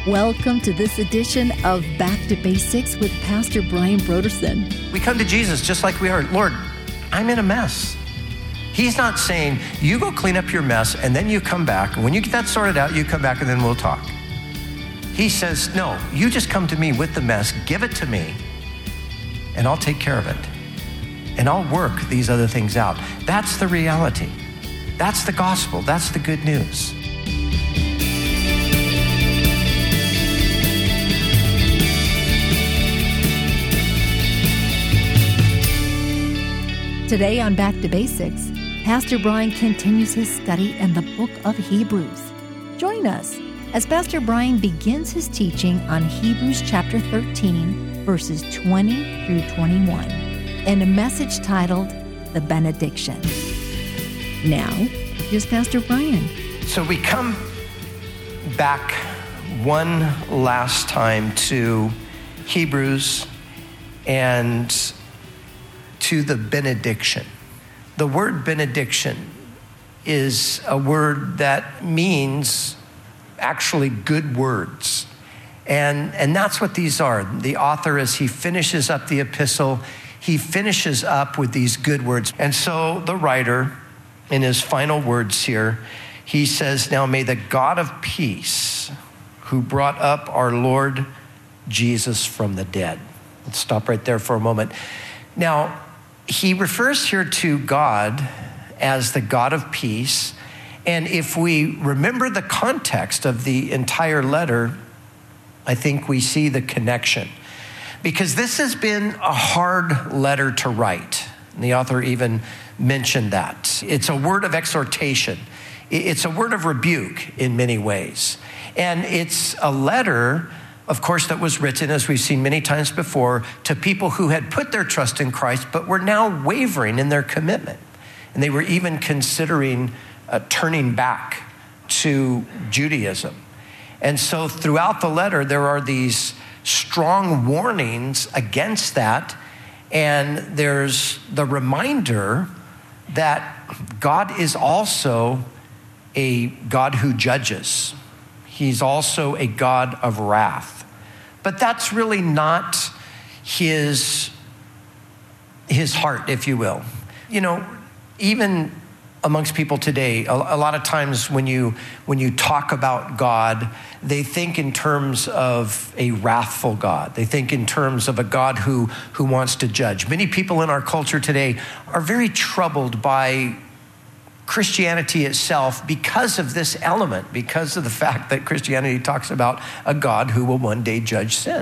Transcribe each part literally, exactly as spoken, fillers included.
Welcome to this edition of Back to Basics with Pastor Brian Brodersen. We come to Jesus just like we are. Lord, I'm in a mess. He's not saying, you go clean up your mess and then you come back. When you get that sorted out, you come back and then we'll talk. He says, no, you just come to me with the mess, give it to me, and I'll take care of it. And I'll work these other things out. That's the reality. That's the gospel. That's the good news. Today on Back to Basics, Pastor Brian continues his study in the book of Hebrews. Join us as Pastor Brian begins his teaching on Hebrews chapter thirteen, verses twenty through twenty-one, in a message titled, The Benediction. Now, here's Pastor Brian. So we come back one last time to Hebrews and to the benediction. The word benediction is a word that means actually good words. And, and that's what these are. The author, as he finishes up the epistle, he finishes up with these good words. And so the writer, in his final words here, he says, now may the God of peace, who brought up our Lord Jesus from the dead. Let's stop right there for a moment. Now, he refers here to God as the God of peace. And if we remember the context of the entire letter, I think we see the connection. Because this has been a hard letter to write. And the author even mentioned that. It's a word of exhortation. It's a word of rebuke in many ways. And it's a letter, of course, that was written, as we've seen many times before, to people who had put their trust in Christ, but were now wavering in their commitment. And they were even considering uh, turning back to Judaism. And so throughout the letter, there are these strong warnings against that. And there's the reminder that God is also a God who judges. He's also a God of wrath. But that's really not his, his heart, if you will. You know, even amongst people today, a, a lot of times when you, when you talk about God, they think in terms of a wrathful God. They think in terms of a God who, who wants to judge. Many people in our culture today are very troubled by Christianity itself because of this element, because of the fact that Christianity talks about a God who will one day judge sin.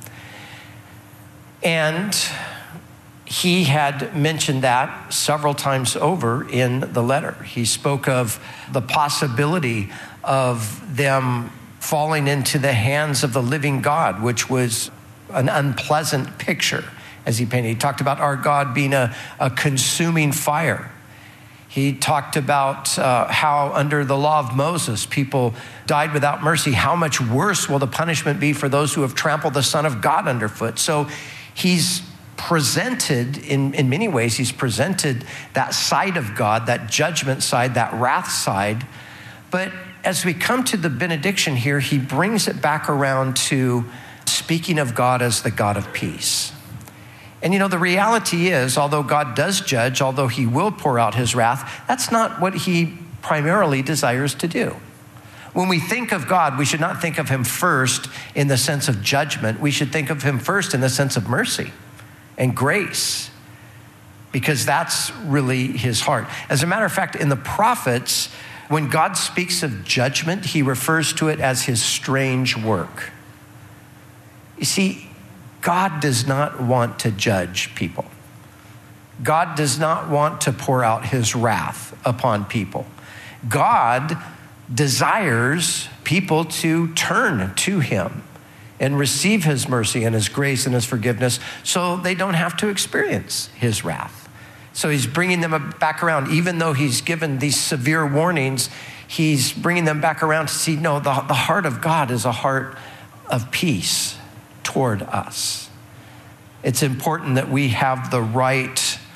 And he had mentioned that several times over in the letter. He spoke of the possibility of them falling into the hands of the living God, which was an unpleasant picture as he painted. He talked about our God being a, a consuming fire. He talked about uh, how under the law of Moses, people died without mercy. How much worse will the punishment be for those who have trampled the Son of God underfoot? So he's presented, in, in many ways, he's presented that side of God, that judgment side, that wrath side. But as we come to the benediction here, he brings it back around to speaking of God as the God of peace. And you know, the reality is, although God does judge, although he will pour out his wrath, that's not what he primarily desires to do. When we think of God, we should not think of him first in the sense of judgment. We should think of him first in the sense of mercy and grace, because that's really his heart. As a matter of fact, in the prophets, when God speaks of judgment, he refers to it as his strange work. You see, God does not want to judge people. God does not want to pour out his wrath upon people. God desires people to turn to him and receive his mercy and his grace and his forgiveness so they don't have to experience his wrath. So he's bringing them back around. Even though he's given these severe warnings, he's bringing them back around to see, no, the, the heart of God is a heart of peace toward us. It's important that we have the right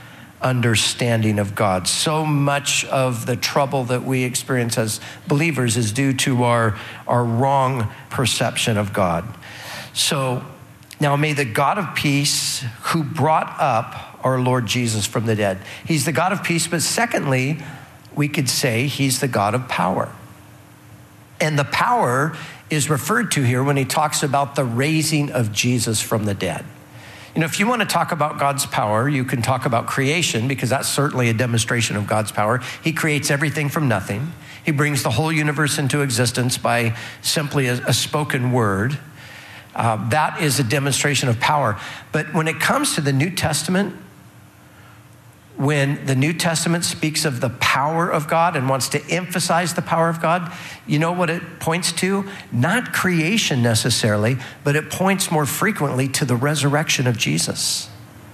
understanding of God. So much of the trouble that we experience as believers is due to our, our wrong perception of God. So now may the God of peace, who brought up our Lord Jesus from the dead. He's the God of peace, but secondly, we could say he's the God of power. And the power is referred to here when he talks about the raising of Jesus from the dead. You know, if you want to talk about God's power, you can talk about creation, because that's certainly a demonstration of God's power. He creates everything from nothing. He brings the whole universe into existence by simply a, a spoken word. Uh, that is a demonstration of power. But when it comes to the New Testament, when the New Testament speaks of the power of God and wants to emphasize the power of God, you know what it points to? Not creation necessarily, but it points more frequently to the resurrection of Jesus.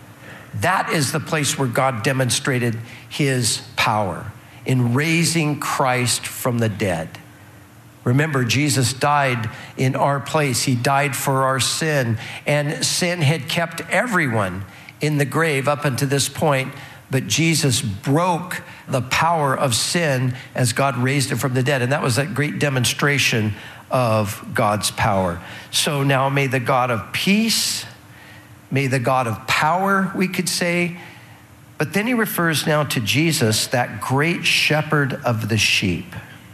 That is the place where God demonstrated his power in raising Christ from the dead. Remember, Jesus died in our place. He died for our sin, and sin had kept everyone in the grave up until this point. But Jesus broke the power of sin as God raised him from the dead. And that was that great demonstration of God's power. So now may the God of peace, may the God of power, we could say. But then he refers now to Jesus, that great shepherd of the sheep.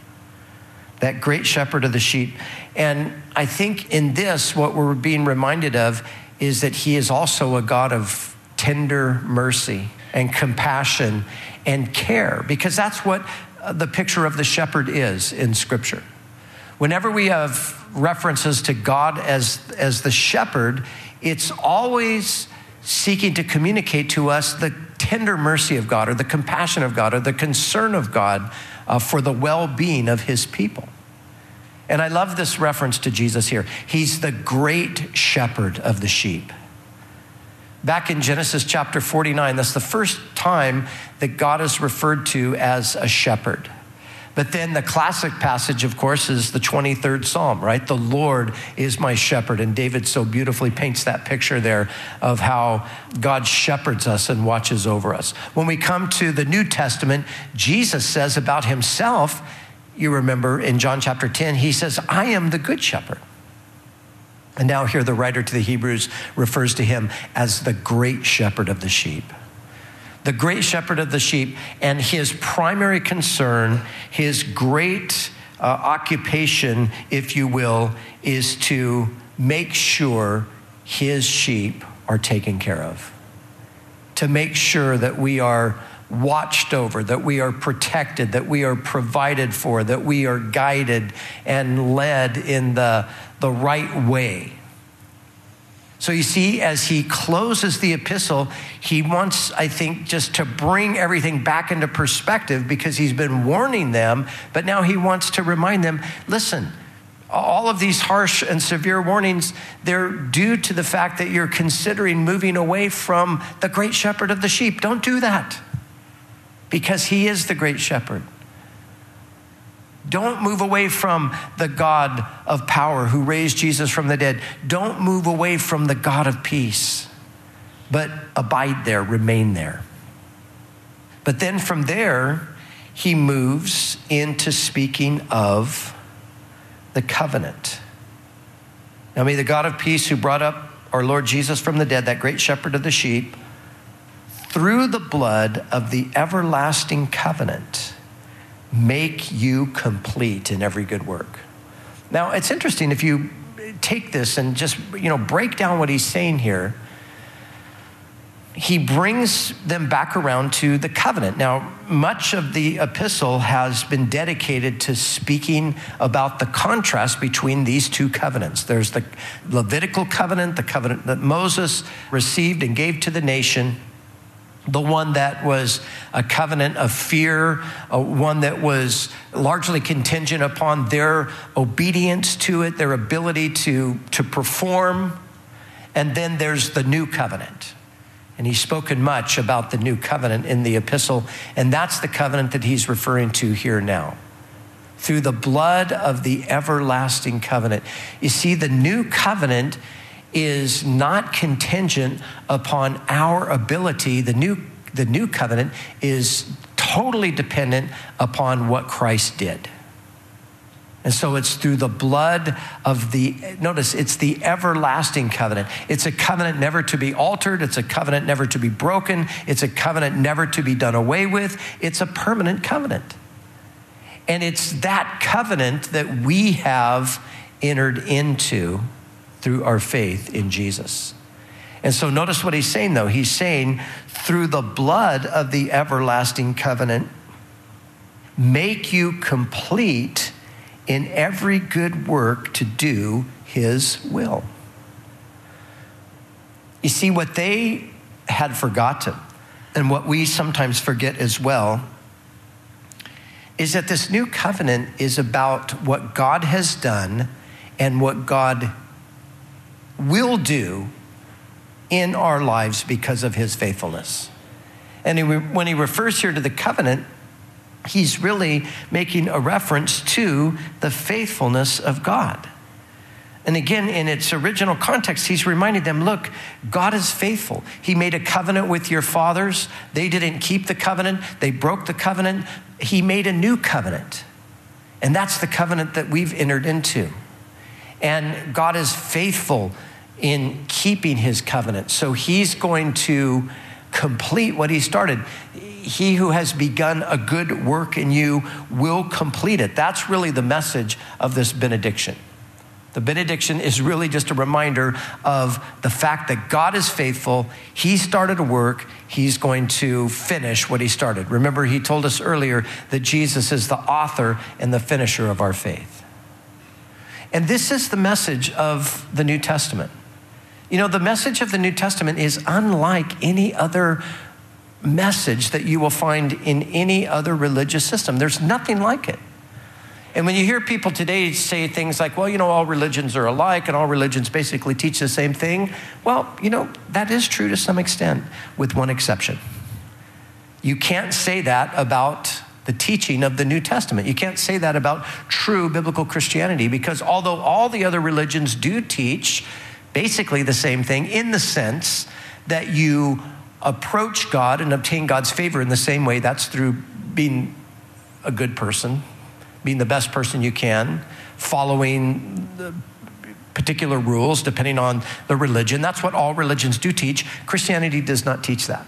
That great shepherd of the sheep. And I think in this, what we're being reminded of is that he is also a God of tender mercy and compassion and care, because that's what the picture of the shepherd is in Scripture. Whenever we have references to God as, as the shepherd, it's always seeking to communicate to us the tender mercy of God, or the compassion of God, or the concern of God uh, for the well-being of his people. And I love this reference to Jesus here. He's the great shepherd of the sheep. Back in Genesis chapter forty-nine, that's the first time that God is referred to as a shepherd. But then the classic passage, of course, is the twenty-third Psalm, right? The Lord is my shepherd. And David so beautifully paints that picture there of how God shepherds us and watches over us. When we come to the New Testament, Jesus says about himself, you remember in John chapter ten, he says, I am the good shepherd. And now here the writer to the Hebrews refers to him as the great shepherd of the sheep. The great shepherd of the sheep, and his primary concern, his great uh, occupation, if you will, is to make sure his sheep are taken care of. To make sure that we are watched over, that we are protected, that we are provided for, that we are guided and led in the, the right way. So you see, as he closes the epistle, he wants, I think, just to bring everything back into perspective, because he's been warning them, but now he wants to remind them, listen, all of these harsh and severe warnings, they're due to the fact that you're considering moving away from the great shepherd of the sheep. Don't do that, because he is the great shepherd. Don't move away from the God of power who raised Jesus from the dead. Don't move away from the God of peace, but abide there, remain there. But then from there, he moves into speaking of the covenant. Now may the God of peace, who brought up our Lord Jesus from the dead, that great shepherd of the sheep, through the blood of the everlasting covenant, make you complete in every good work. Now, it's interesting if you take this and just, you know, break down what he's saying here. He brings them back around to the covenant. Now, much of the epistle has been dedicated to speaking about the contrast between these two covenants. There's the Levitical covenant, the covenant that Moses received and gave to the nation, the one that was a covenant of fear, uh, one that was largely contingent upon their obedience to it, their ability to, to perform. And then there's the new covenant. And he's spoken much about the new covenant in the epistle, and that's the covenant that he's referring to here now. Through the blood of the everlasting covenant. You see, the new covenant is not contingent upon our ability. The new, the new covenant is totally dependent upon what Christ did. And so it's through the blood of the, notice, it's the everlasting covenant. It's a covenant never to be altered. It's a covenant never to be broken. It's a covenant never to be done away with. It's a permanent covenant. And it's that covenant that we have entered into through our faith in Jesus. And so notice what he's saying, though. He's saying, through the blood of the everlasting covenant, make you complete in every good work to do his will. You see, what they had forgotten, and what we sometimes forget as well, is that this new covenant is about what God has done and what God will do in our lives because of his faithfulness. And he, when he refers here to the covenant, he's really making a reference to the faithfulness of God. And again, in its original context, he's reminding them, look, God is faithful. He made a covenant with your fathers. They didn't keep the covenant. They broke the covenant. He made a new covenant. And that's the covenant that we've entered into. And God is faithful in keeping his covenant. So he's going to complete what he started. He who has begun a good work in you will complete it. That's really the message of this benediction. The benediction is really just a reminder of the fact that God is faithful. He started a work. He's going to finish what he started. Remember, he told us earlier that Jesus is the author and the finisher of our faith. And this is the message of the New Testament. You know, the message of the New Testament is unlike any other message that you will find in any other religious system. There's nothing like it. And when you hear people today say things like, well, you know, all religions are alike and all religions basically teach the same thing. Well, you know, that is true to some extent, with one exception. You can't say that about the teaching of the New Testament. You can't say that about true biblical Christianity, because although all the other religions do teach basically the same thing, in the sense that you approach God and obtain God's favor in the same way, that's through being a good person, being the best person you can, following the particular rules depending on the religion. That's what all religions do teach. Christianity does not teach that.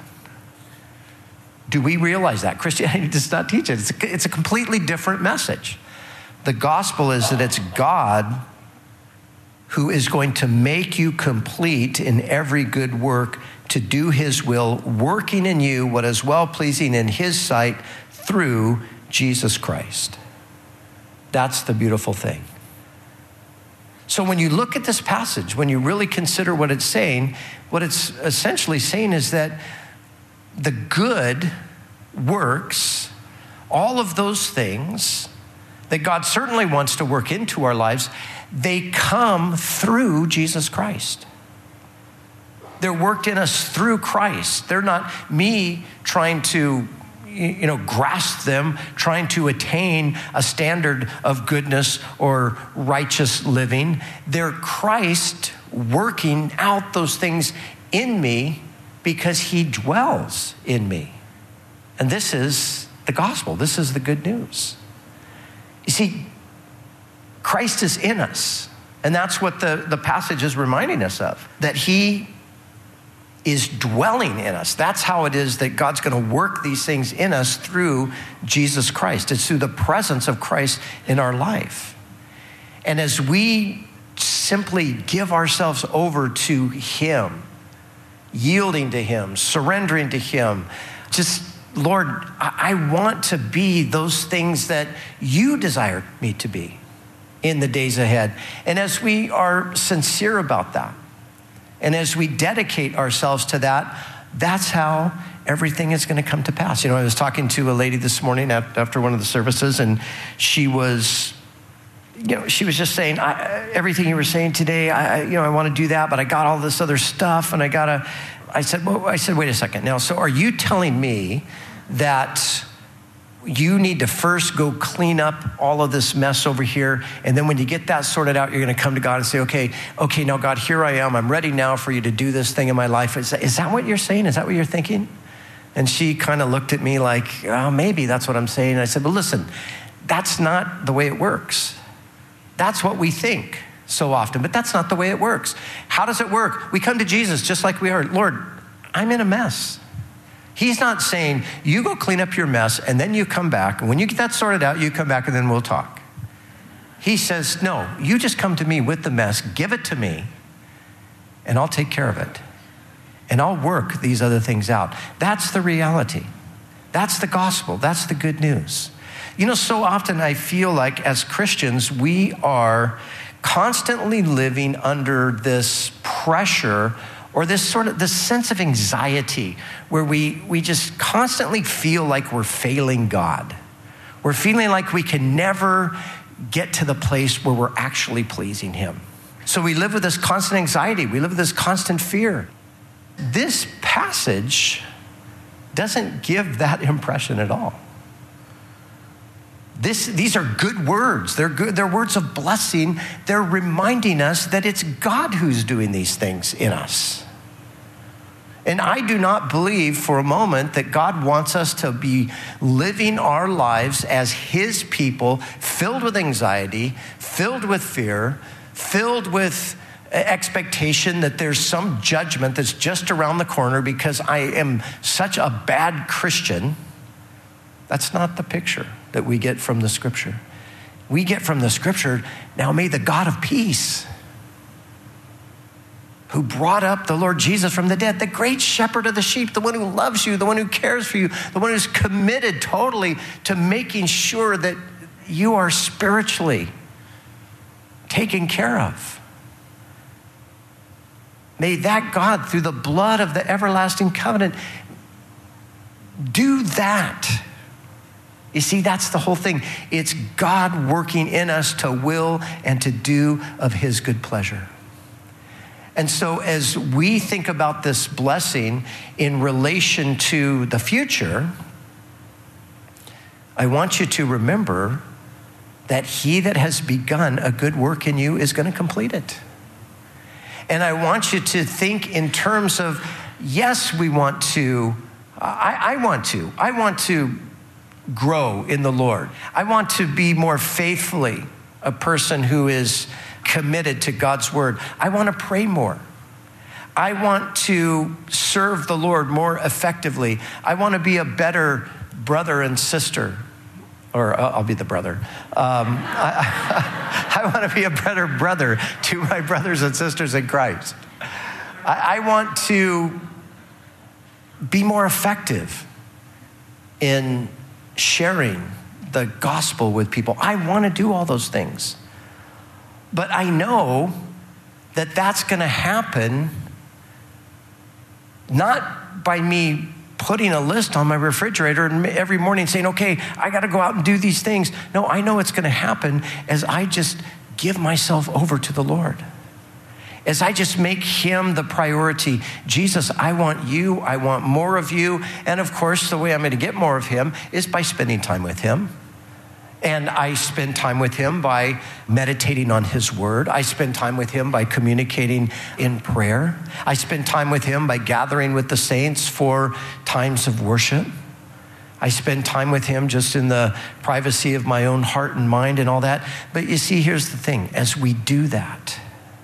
Do we realize that? Christianity does not teach it. It's a, it's a completely different message. The gospel is that it's God who is going to make you complete in every good work to do his will, working in you what is well-pleasing in his sight through Jesus Christ. That's the beautiful thing. So when you look at this passage, when you really consider what it's saying, what it's essentially saying is that the good works, all of those things that God certainly wants to work into our lives, they come through Jesus Christ. They're worked in us through Christ. They're not me trying to, you know, grasp them, trying to attain a standard of goodness or righteous living. They're Christ working out those things in me because he dwells in me. And this is the gospel. This is the good news. You see, Christ is in us. And that's what the, the passage is reminding us of, that he is dwelling in us. That's how it is that God's going to work these things in us through Jesus Christ. It's through the presence of Christ in our life. And as we simply give ourselves over to him, yielding to him, surrendering to him, just, Lord, I want to be those things that you desire me to be in the days ahead. And as we are sincere about that, and as we dedicate ourselves to that, that's how everything is going to come to pass. You know, I was talking to a lady this morning after one of the services, and she was, you know, she was just saying, I, everything you were saying today, I, you know, I want to do that, but I got all this other stuff, and I got to, I said, well, I said, wait a second. Now, so are you telling me that you need to first go clean up all of this mess over here, and then when you get that sorted out, you're going to come to God and say, okay, okay, now God, here I am. I'm ready now for you to do this thing in my life. Is that, is that what you're saying? Is that what you're thinking? And she kind of looked at me like, oh, maybe that's what I'm saying. And I said, well, listen, that's not the way it works. That's what we think so often, but that's not the way it works. How does it work? We come to Jesus just like we are. Lord, I'm in a mess. He's not saying, you go clean up your mess and then you come back. And when you get that sorted out, you come back and then we'll talk. He says, no, you just come to me with the mess, give it to me, and I'll take care of it. And I'll work these other things out. That's the reality. That's the gospel. That's the good news. You know, so often I feel like as Christians, we are constantly living under this pressure or this sort of this sense of anxiety where we, we just constantly feel like we're failing God. We're feeling like we can never get to the place where we're actually pleasing him. So we live with this constant anxiety. We live with this constant fear. This passage doesn't give that impression at all. This, these are good words. They're good. They're words of blessing. They're reminding us that it's God who's doing these things in us. And I do not believe for a moment that God wants us to be living our lives as his people, filled with anxiety, filled with fear, filled with expectation that there's some judgment that's just around the corner because I am such a bad Christian. That's not the picture that we get from the scripture. We get from the scripture, now may the God of peace, who brought up the Lord Jesus from the dead, the great shepherd of the sheep, the one who loves you, the one who cares for you, the one who's committed totally to making sure that you are spiritually taken care of. May that God, through the blood of the everlasting covenant, do that. You see, that's the whole thing. It's God working in us to will and to do of his good pleasure. And so as we think about this blessing in relation to the future, I want you to remember that he that has begun a good work in you is going to complete it. And I want you to think in terms of, yes, we want to, I, I want to, I want to grow in the Lord. I want to be more faithfully a person who is committed to God's word. I want to pray more. I want to serve the Lord more effectively. I want to be a better brother and sister, or I'll be the brother. Um, I, I, I want to be a better brother to my brothers and sisters in Christ. I, I want to be more effective in sharing the gospel with people. I want to do all those things. But I know that that's going to happen not by me putting a list on my refrigerator and every morning saying, okay, I got to go out and do these things. No, I know it's going to happen as I just give myself over to the Lord. As I just make him the priority. Jesus, I want you. I want more of you. And of course, the way I'm going to get more of him is by spending time with him. And I spend time with him by meditating on his word. I spend time with him by communicating in prayer. I spend time with him by gathering with the saints for times of worship. I spend time with him just in the privacy of my own heart and mind and all that. But you see, here's the thing. As we do that,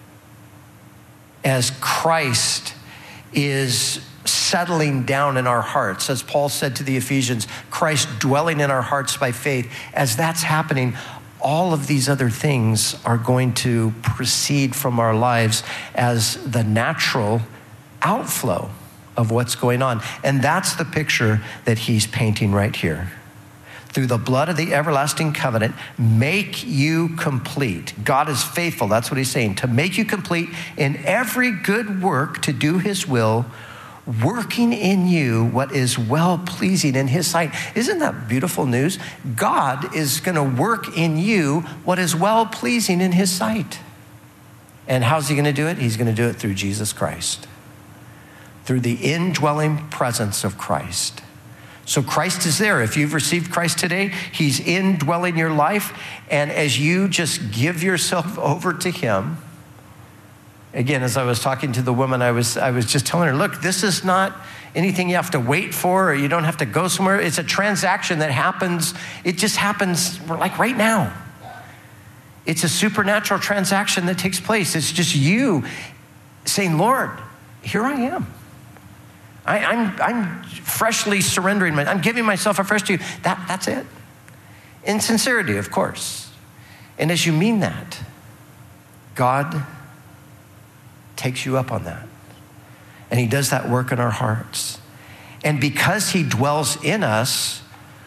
as Christ is settling down in our hearts, as Paul said to the Ephesians, Christ dwelling in our hearts by faith, as that's happening, all of these other things are going to proceed from our lives as the natural outflow of what's going on. And that's the picture that he's painting right here. Through the blood of the everlasting covenant, make you complete. God is faithful, that's what he's saying, to make you complete in every good work to do his will, working in you what is well-pleasing in his sight. Isn't that beautiful news? God is going to work in you what is well-pleasing in his sight. And how's he going to do it? He's going to do it through Jesus Christ, through the indwelling presence of Christ. So Christ is there. If you've received Christ today, he's indwelling your life. And as you just give yourself over to him, Again, as I was talking to the woman, I was I was just telling her, look, this is not anything you have to wait for, or you don't have to go somewhere. It's a transaction that happens. It just happens like right now. It's a supernatural transaction that takes place. It's just you saying, Lord, here I am. I, I'm, I'm freshly surrendering. My, I'm giving myself afresh to you. That, that's it. In sincerity, of course. And as you mean that, God takes you up on that. And he does that work in our hearts. And because he dwells in us,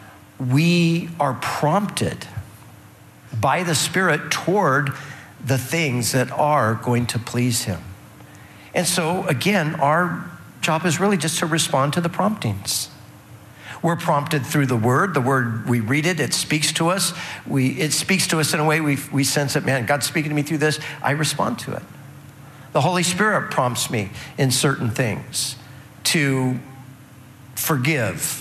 we are prompted by the Spirit toward the things that are going to please him. And so, again, our job is really just to respond to the promptings. We're prompted through the word. The word, we read it, it speaks to us. We, it speaks to us in a way we, we sense that, man, God's speaking to me through this. I respond to it. The Holy Spirit prompts me in certain things to forgive,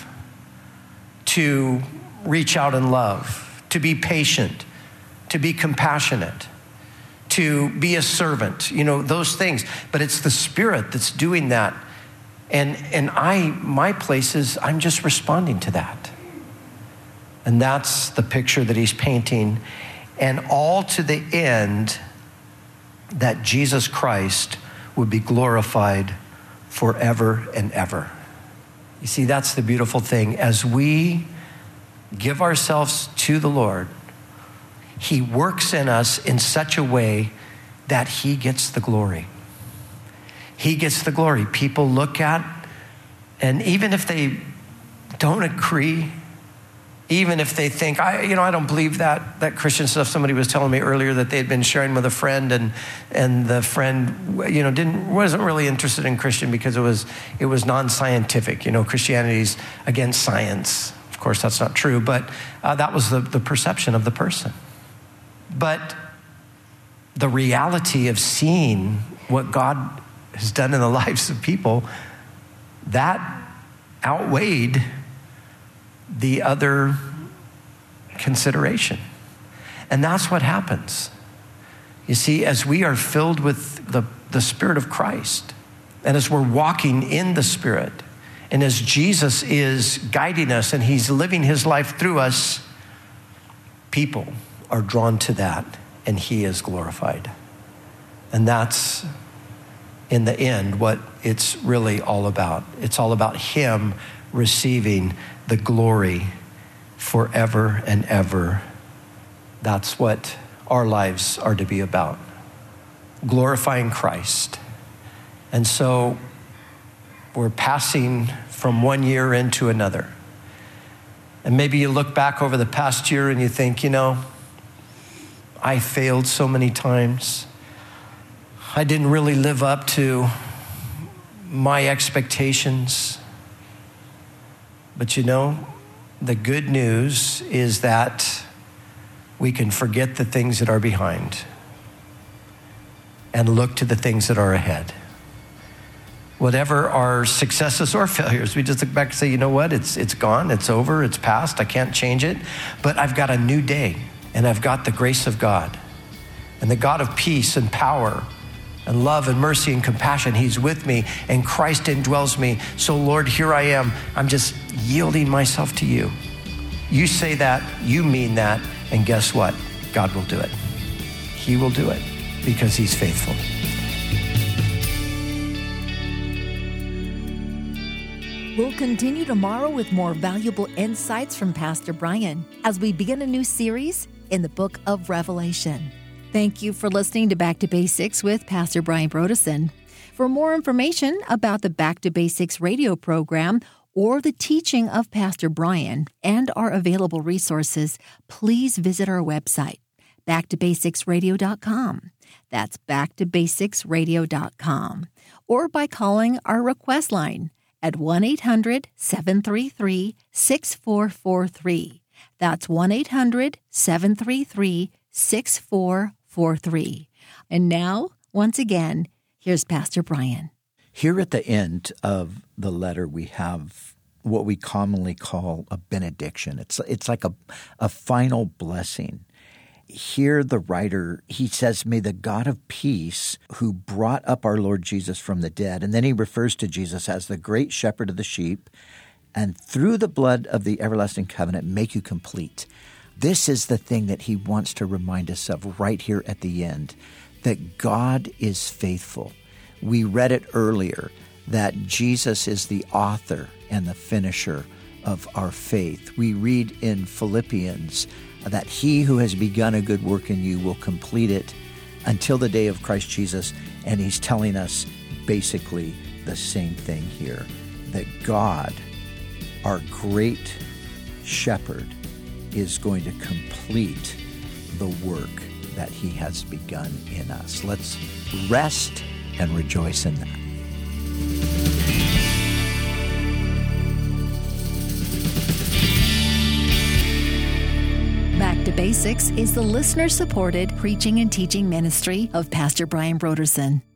to reach out in love, to be patient, to be compassionate, to be a servant, you know, those things. But it's the Spirit that's doing that. And and I, my place is I'm just responding to that. And that's the picture that he's painting. And all to the end that Jesus Christ would be glorified forever and ever. You see, that's the beautiful thing. As we give ourselves to the Lord, he works in us in such a way that he gets the glory. He gets the glory. People look at, and even if they don't agree, even if they think, I, you know, I don't believe that, that Christian stuff. Somebody was telling me earlier that they had been sharing with a friend, and and the friend, you know, didn't wasn't really interested in Christian because it was it was non-scientific. You know, Christianity's against science. Of course, that's not true, but uh, that was the, the perception of the person. But the reality of seeing what God has done in the lives of people, that outweighed the other consideration. And that's what happens. You see, as we are filled with the, the Spirit of Christ, and as we're walking in the Spirit, and as Jesus is guiding us and he's living his life through us, people are drawn to that, and he is glorified. And that's, in the end, what it's really all about. It's all about him receiving the glory forever and ever. That's what our lives are to be about, glorifying Christ. And so we're passing from one year into another. And maybe you look back over the past year and you think, you know, I failed so many times. I didn't really live up to my expectations. But you know, the good news is that we can forget the things that are behind and look to the things that are ahead. Whatever our successes or failures, we just look back and say, you know what, it's it's gone, it's over, it's past, I can't change it, but I've got a new day, and I've got the grace of God. And the God of peace and power and love and mercy and compassion, he's with me, and Christ indwells me. So Lord, here I am. I'm just yielding myself to you. You say that, you mean that, and guess what? God will do it. He will do it because he's faithful. We'll continue tomorrow with more valuable insights from Pastor Brian as we begin a new series in the book of Revelation. Thank you for listening to Back to Basics with Pastor Brian Brodesson. For more information about the Back to Basics radio program or the teaching of Pastor Brian and our available resources, please visit our website, back to basics radio dot com. That's back to basics radio dot com. Or by calling our request line at one eight hundred seven three three six four four three. That's one eight hundred seven three three six four four three. And now, once again, here's Pastor Brian. Here at the end of the letter, we have what we commonly call a benediction. It's it's like a, a final blessing. here the writer, he says, may the God of peace who brought up our Lord Jesus from the dead, and then he refers to Jesus as the great shepherd of the sheep, and through the blood of the everlasting covenant make you complete. This is the thing that he wants to remind us of right here at the end, that God is faithful. We read it earlier, that Jesus is the author and the finisher of our faith. We read in Philippians that he who has begun a good work in you will complete it until the day of Christ Jesus. And he's telling us basically the same thing here, that God, our great shepherd, is going to complete the work that he has begun in us. Let's rest and rejoice in that. Back to Basics is the listener-supported preaching and teaching ministry of Pastor Brian Brodersen.